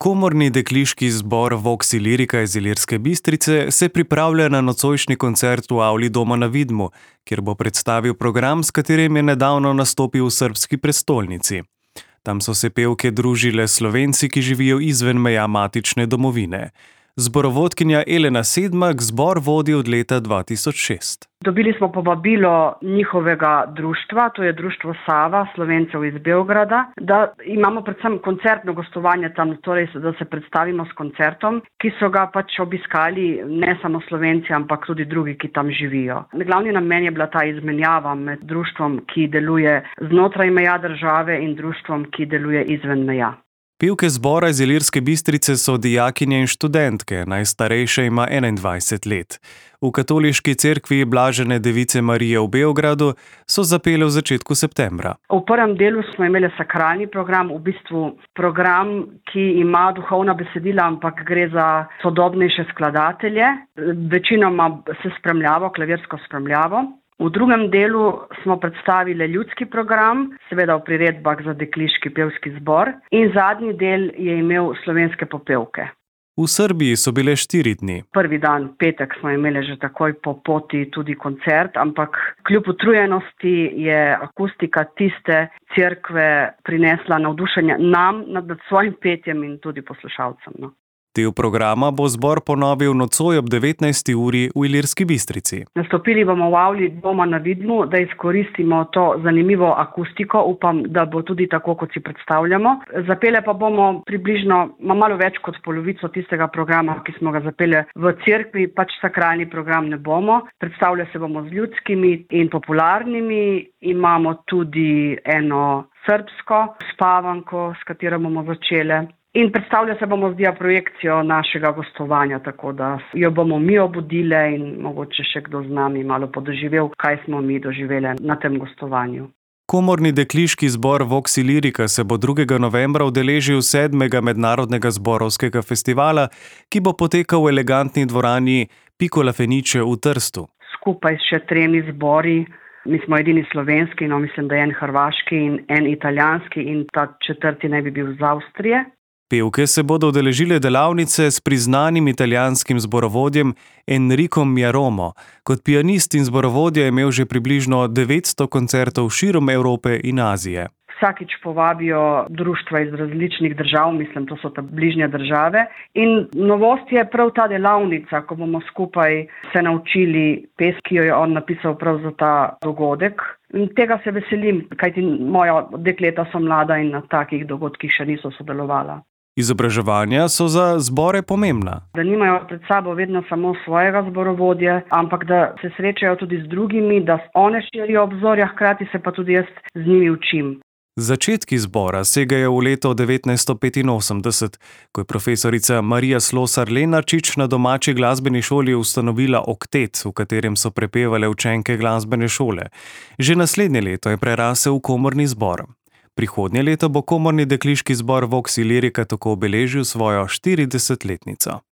Komorni dekliški zbor Vox Illyrica iz Ilirske Bistrice se pripravlja na nocojšnji koncert v avli Doma na Vidmu, kjer bo predstavil program, s katerim je nedavno nastopil v srbski prestolnici. Tam so se pevke družile s Slovenci, ki živijo izven meja matične domovine. Zborovodkinja Elena Sedmak zbor vodi od leta 2006. Dobili smo povabilo njihovega društva, to je društvo Sava, Slovencev iz Beograda, da imamo predvsem koncertno gostovanje tam, torej da se predstavimo s koncertom, ki so ga pač obiskali ne samo Slovenci, ampak tudi drugi, ki tam živijo. Glavni namen je bila ta izmenjava med društvom, ki deluje znotraj meja države, in društvom, ki deluje izven meja. Pevke zbora iz Ilirske Bistrice so dijakinje in študentke, najstarejša ima 21 let. V katoliški cerkvi Blažene Device Marije v Beogradu so zapele v začetku septembra. V prvem delu smo imeli sakralni program, v bistvu program, ki ima duhovna besedila, ampak gre za sodobnejše skladatelje, večinoma se spremljavo, klavirsko spremljavo. V drugem delu smo predstavili ljudski program, seveda v priredbah za dekliški pevski zbor, in zadnji del je imel slovenske popevke. V Srbiji so bile 4 dni. Prvi dan, petek, smo imeli že takoj po poti tudi koncert, ampak kljub utrujenosti je akustika tiste cerkve prinesla navdušenje nam nad svojim petjem in tudi poslušalcem. Del programa bo zbor ponovil nocoj ob 19. uri v Ilirski Bistrici. Nastopili bomo v avli Doma na Vidmu, da izkoristimo to zanimivo akustiko. Upam, da bo tudi tako, kot si predstavljamo. Zapele pa bomo približno malo več kot polovico tistega programa, ki smo ga zapele v cerkvi, pač sakralni program ne bomo. Predstavlja se bomo z ljudskimi in popularnimi. Imamo tudi eno srbsko spavanko, s katero bomo začele. In predstavlja se bomo z projekcijo našega gostovanja, tako da jo bomo mi obudile in mogoče še kdo z nami malo podoživel, kaj smo mi doživeli na tem gostovanju. Komorni dekliški zbor Vox Illyrica se bo 2. novembra udeležil 7. mednarodnega zborovskega festivala, ki bo potekal v elegantni dvorani Piccola Fenice v Trstu. Skupaj s še 3 zbori. Mi smo edini slovenski, mislim, da je en hrvaški in en italijanski, in ta 4. naj bi bil iz Avstrije. Pevke se bodo udeležile delavnice s priznanim italijanskim zborovodjem Enricom Jaromo. Kot pianist in zborovodja je imel že približno 900 koncertov širom Evrope in Azije. Vsakič povabijo društva iz različnih držav, mislim, to so ta bližnje države. In novost je prav ta delavnica, ko bomo skupaj se naučili pes, ki jo je on napisal prav za ta dogodek. In tega se veselim, kajti moja dekleta so mlada in na takih dogodkih še niso sodelovala. Izobraževanja so za zbore pomembna. Da nimajo pred sabo vedno samo svojega zborovodje, ampak da se srečajo tudi z drugimi, da one širijo obzorja, hkrati se pa tudi jaz z njimi učim. Začetki zbora segajo v leto 1985, ko je profesorica Marija Slosar Lenarčič na domači glasbeni šoli ustanovila oktet, v katerem so prepevale učenke glasbene šole. Že naslednje leto je prerasel v komorni zbor. Prihodnje leto bo komorni dekliški zbor Vox Illyrica tako obeležil svojo 40-letnico.